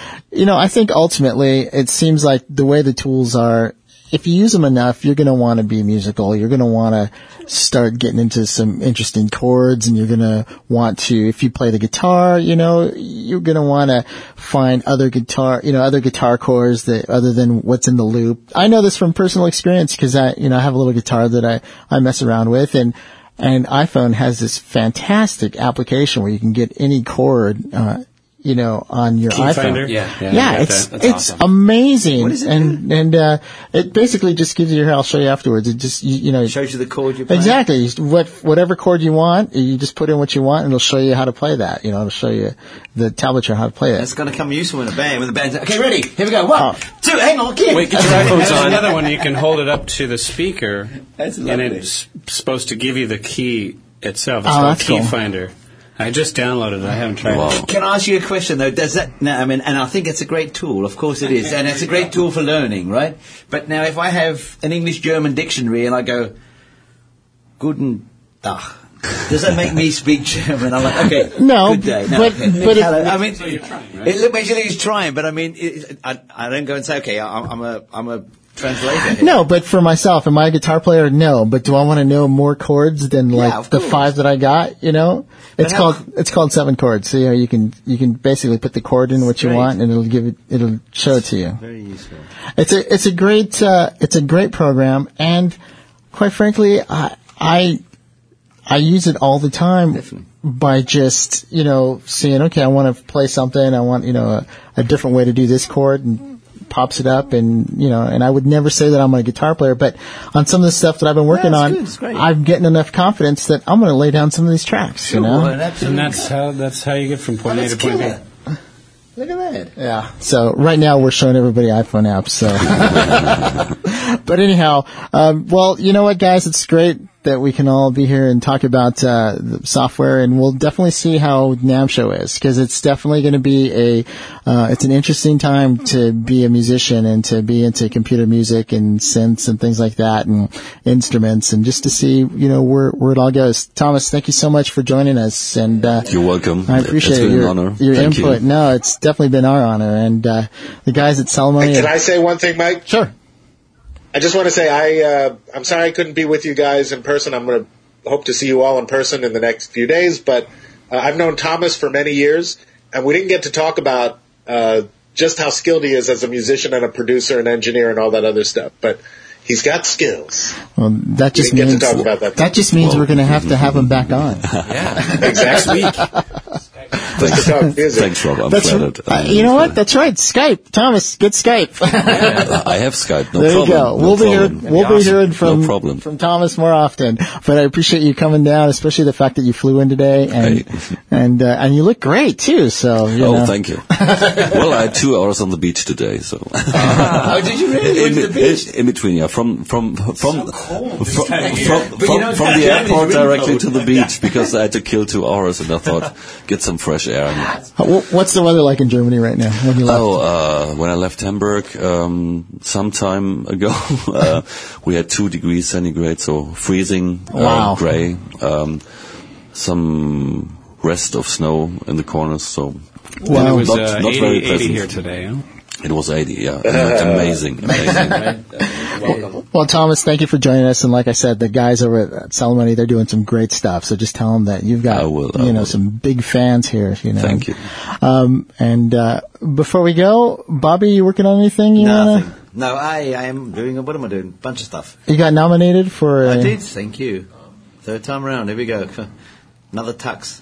I think ultimately it seems like the way the tools are, if you use them enough, you're gonna want to be musical. You're gonna want to start getting into some interesting chords, and you're gonna want to, if you play the guitar, you're gonna want to find other guitar chords that other than what's in the loop. I know this from personal experience because I have a little guitar that I mess around with, and iPhone has this fantastic application where you can get any chord, on your Key iPhone. Finder? Yeah, it's awesome. amazing. What is it and it basically just gives you, here, I'll show you afterwards. It just, Shows you the chord you're playing. Exactly. Whatever chord you want, you just put in what you want and it'll show you how to play that. It'll show you the tablature how to play it. That's going to come useful in a band when the band's okay, ready, here we go, 1, 2, hang on, kid. Wait, get your iPhones on. Another one, you can hold it up to the speaker, That's and lovely. it's supposed to give you the key itself. It's Oh, called that's Key cool. Finder. I just downloaded it. I haven't tried it. Can I ask you a question though? Does that now? I mean, and I think it's a great tool. Of course it is, and it's a great tool for learning, right? But now, if I have an English-German dictionary and I go, "Guten Tag," does that make me speak German? I'm like, okay, No, good day. but Hello. I mean, So you're trying, right? it makes you think he's trying, but I mean, I don't go and say, okay, I'm a translator here. No, but for myself, am I a guitar player? No, but do I want to know more chords than like of the course. 5 that I got? It's how- called 7 chords. So you can basically put the chord in what you great. want, and it'll show it to you. Very useful. It's a great program, and quite frankly, I use it all the time. Definitely. By just seeing, okay, I want to play something. I want a different way to do this chord, and pops it up, and and I would never say that I'm a guitar player, but on some of the stuff that I've been working it's on, good, it's great. I'm getting enough confidence that I'm going to lay down some of these tracks. Well, And that's how you get from point A to point B. Look at that. Yeah. So right now we're showing everybody iPhone apps. So, but anyhow, well, you know what, guys, it's great that we can all be here and talk about the software, and we'll definitely see how NAMM Show is, because it's definitely going to be it's an interesting time to be a musician and to be into computer music and synths and things like that, and instruments, and just to see where it all goes. Thomas, thank you so much for joining us, and You're welcome. I appreciate It's been your an honor. your Thank input. you. No, it's definitely been our honor, and the guys at Celemony. Can I say one thing, Mike? Sure. I just want to say I'm sorry I couldn't be with you guys in person. I'm going to hope to see you all in person in the next few days. But I've known Thomas for many years, and we didn't get to talk about just how skilled he is as a musician and a producer and engineer and all that other stuff. But he's got skills. Well, that just We didn't means get to talk about that. just means we're going to have to have him back on. Exactly. Just to talk music. Thanks, Rob. I'm That's flattered. you know what? That's right. Skype, Thomas, get Skype. I have Skype. No There problem. you go. No We'll be problem. hearing, we'll be hearing from No problem. from Thomas more often. But I appreciate you coming down, especially the fact that you flew in today, and Hey. and you look great too. So Oh, thank you. Well, I had 2 hours on the beach today, so. Oh, did you really? Went to the beach? In between, yeah, from cold this time of year. But you know, from the Germany's airport really directly cold. to the beach, because I had to kill 2 hours, and I thought, get some fresh air. What's the weather like in Germany right now? When you left? When I left Hamburg some time ago, we had 2 degrees centigrade, so freezing, Wow. gray, some rest of snow in the corners, so Wow. It was not very 80 pleasant. here today. Huh? It was 80, yeah. Amazing. Right? Welcome. Well, Thomas, thank you for joining us. And like I said, the guys over at Salomone, they're doing some great stuff. So just tell them that you've got, I will. some big fans here. Thank you. And before we go, Bobby, you working on anything? Nothing. No, I am doing, what am I doing? Bunch of stuff. You got nominated for... I did, thank you. Third time around, here we go. Another tux.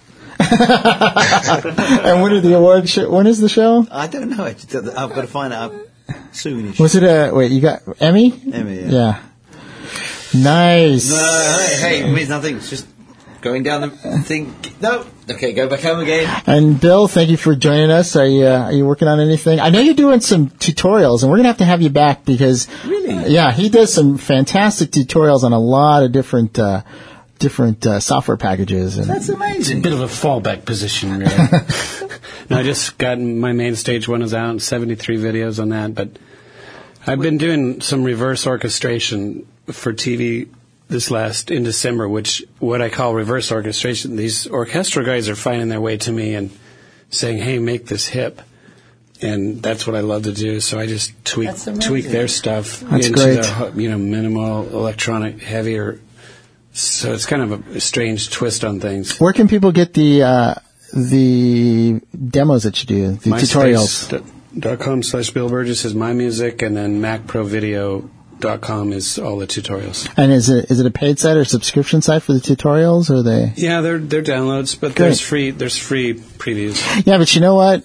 And when are the awards? When is the show? I don't know. I've got to find out soon. Was it wait, you got Emmy? Emmy, Yeah. Nice. No, hey, it means nothing. It's just going down the thing. No. Okay, go back home again. And Bill, thank you for joining us. Are you working on anything? I know you're doing some tutorials, and we're going to have you back because... Really? Yeah, he does some fantastic tutorials on a lot of different software packages. And That's amazing. A bit of a fallback position, really. No, I just got my main stage one is out, 73 videos on that, but I've been doing some reverse orchestration for TV in December, which what I call reverse orchestration. These orchestral guys are finding their way to me and saying, hey, make this hip. And that's what I love to do. So I just tweak their stuff That's into great. Their, minimal electronic, heavier. So it's kind of a strange twist on things. Where can people get the demos that you do, the tutorials? MySpace.com/Bill Burgess is my music, and then MacProVideo.com is all the tutorials. And is it a paid site or subscription site for the tutorials, or are they? Yeah, they're downloads, but Great. there's free previews. Yeah, but you know what?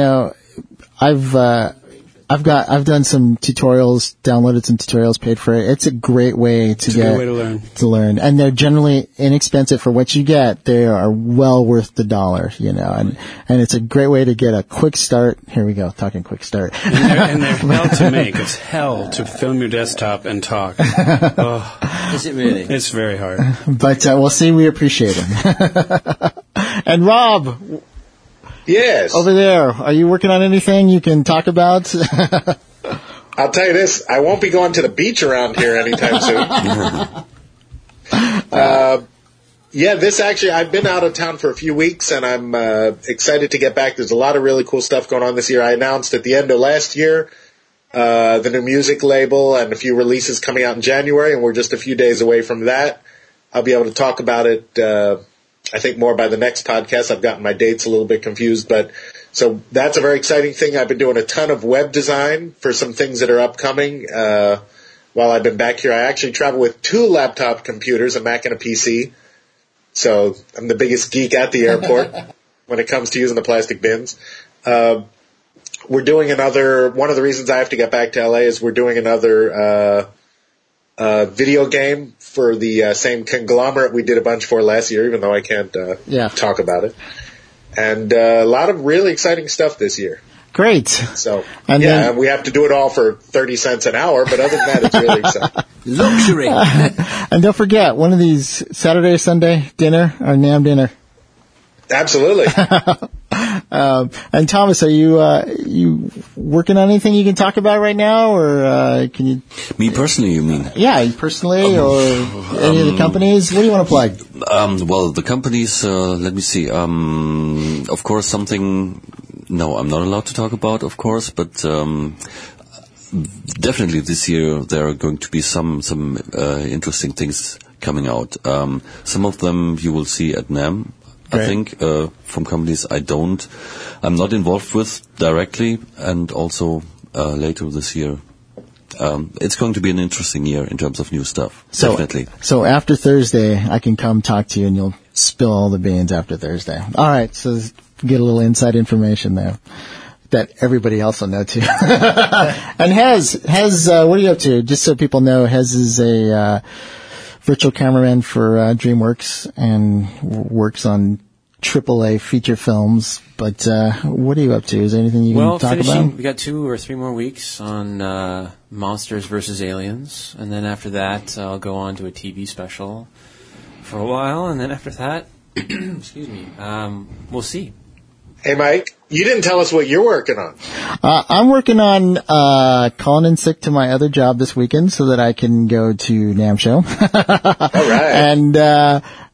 I've done some tutorials, downloaded some tutorials, paid for it. It's a great way to learn. And they're generally inexpensive for what you get. They are well worth the dollar, and it's a great way to get a quick start. Here we go, talking quick start. And they're hell to make. It's hell to film your desktop and talk. Oh, Is it really? it's very hard. But we'll see, we appreciate it. And Rob, Yes. over there, are you working on anything you can talk about? I'll tell you this, I won't be going to the beach around here anytime soon. I've been out of town for a few weeks, and I'm excited to get back. There's a lot of really cool stuff going on this year. I announced at the end of last year the new music label and a few releases coming out in January, and we're just a few days away from that. I'll be able to talk about it I think more by the next podcast. I've gotten my dates a little bit confused, so that's a very exciting thing. I've been doing a ton of web design for some things that are upcoming while I've been back here. I actually travel with 2 laptop computers, a Mac and a PC, so I'm the biggest geek at the airport when it comes to using the plastic bins. We're doing one of the reasons I have to get back to LA is we're doing another video game for the same conglomerate we did a bunch for last year, even though I can't talk about it. And a lot of really exciting stuff this year. Great. So, then, we have to do it all for 30 cents an hour, but other than that, it's really exciting. Luxury. And don't forget, one of these Saturday, Sunday dinner, or NAMM dinner. Absolutely. And Thomas, are you working on anything you can talk about right now, or can you? Me personally, you mean? Yeah, personally, or any of the companies. What do you want to plug? Well, the companies. Let me see. Of course, something. No, I'm not allowed to talk about, of course, but definitely this year there are going to be some interesting things coming out. Some of them you will see at NAMM. I think from companies I'm not involved with directly, and also later this year. It's going to be an interesting year in terms of new stuff, definitely. So after Thursday, I can come talk to you, and you'll spill all the beans after Thursday. All right, so get a little inside information there that everybody else will know too. And Hez, what are you up to? Just so people know, Hez is a virtual cameraman for DreamWorks and works on AAA feature films. But what are you up to? Is there anything you can talk about? We got 2 or 3 more weeks on Monsters vs. Aliens, and then after that I'll go on to a TV special for a while, and then after that, excuse me, we'll see. Hey, Mike, you didn't tell us what you're working on. I'm working on calling in sick to my other job this weekend so that I can go to NAMM Show. All right.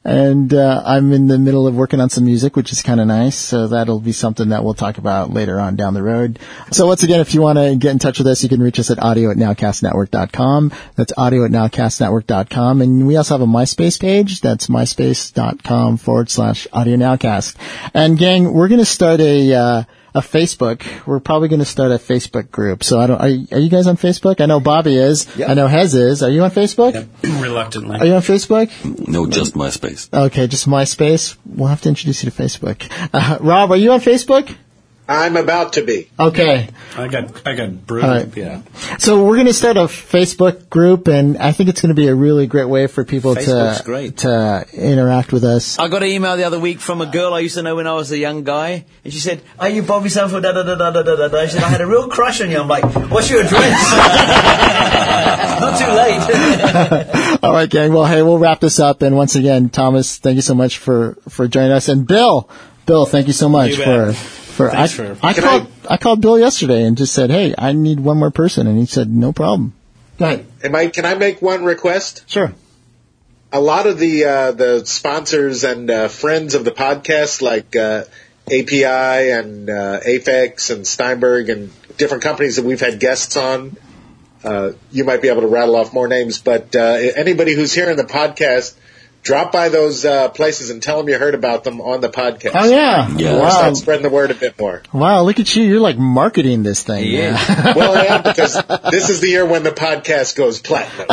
And I'm in the middle of working on some music, which is kind of nice. So that'll be something that we'll talk about later on down the road. So once again, if you want to get in touch with us, you can reach us at audio@nowcastnetwork.com. That's audio@nowcastnetwork.com. And we also have a MySpace page. That's myspace.com/audionowcast. And gang, we're going to start a Facebook. We're probably going to start a Facebook group. So are you guys on Facebook? I know Bobby is. Yep. I know Hez is. Are you on Facebook? Yep. Reluctantly. Are you on Facebook? No, just MySpace. Okay, just MySpace. We'll have to introduce you to Facebook. Rob, are you on Facebook? I'm about to be. Okay. I got Brew. All right. Yeah. So we're going to start a Facebook group, and I think it's going to be a really great way for people Facebook's great. to interact with us. I got an email the other week from a girl I used to know when I was a young guy, and she said, "Are you Bobby Sanford?" Da da da da da da da. She said, "I had a real crush on you." I'm like, "What's your address?" Not too late. All right, gang. Well, hey, we'll wrap this up. And once again, Thomas, thank you so much for joining us, and Bill, thank you so much I called Bill yesterday and just said, "Hey, I need one more person," and he said, "No problem." Go ahead. Can I make one request? Sure. A lot of the sponsors and friends of the podcast, like API and Aphex and Steinberg and different companies that we've had guests on, you might be able to rattle off more names. But anybody who's hearing the podcast, drop by those places and tell them you heard about them on the podcast. Oh, yeah. Wow. Start spreading the word a bit more. Wow, look at you. You're like marketing this thing. Yeah. Well, I am, because this is the year when the podcast goes platinum.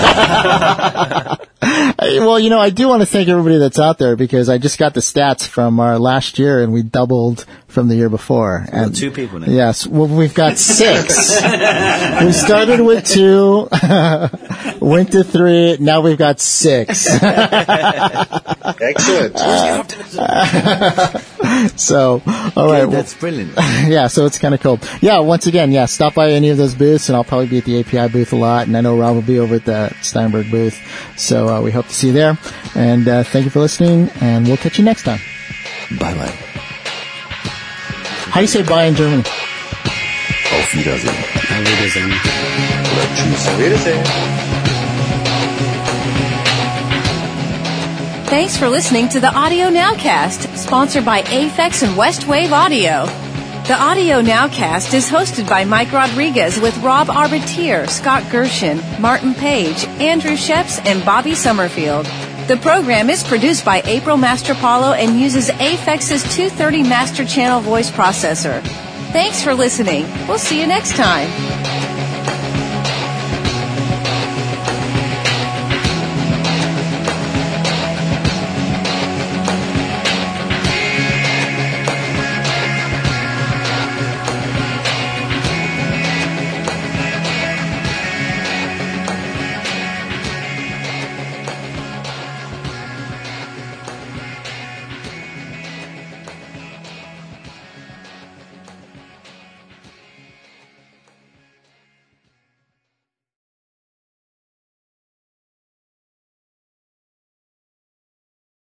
Well, I do want to thank everybody that's out there, because I just got the stats from our last year, and we doubled from the year before. And 2 people now. Yes. Well, we've got 6. We started with 2, went to 3, now we've got 6. Excellent. So, all right. That's brilliant. Yeah, so it's kind of cool. Yeah, once again, stop by any of those booths, and I'll probably be at the API booth a lot, and I know Rob will be over at the Steinberg booth. So we hope to see you there. And thank you for listening, and we'll catch you next time. Bye-bye. How do you say bye in German? Auf Wiedersehen. Auf Wiedersehen. Tschüss. Auf Wiedersehen. Thanks for listening to the Audio Nowcast, sponsored by Aphex and Westwave Audio. The Audio Nowcast is hosted by Mike Rodriguez with Rob Arbitier, Scott Gershon, Martin Page, Andrew Sheps, and Bobby Summerfield. The program is produced by April Masterpaulo and uses Aphex's 230 Master Channel voice processor. Thanks for listening. We'll see you next time.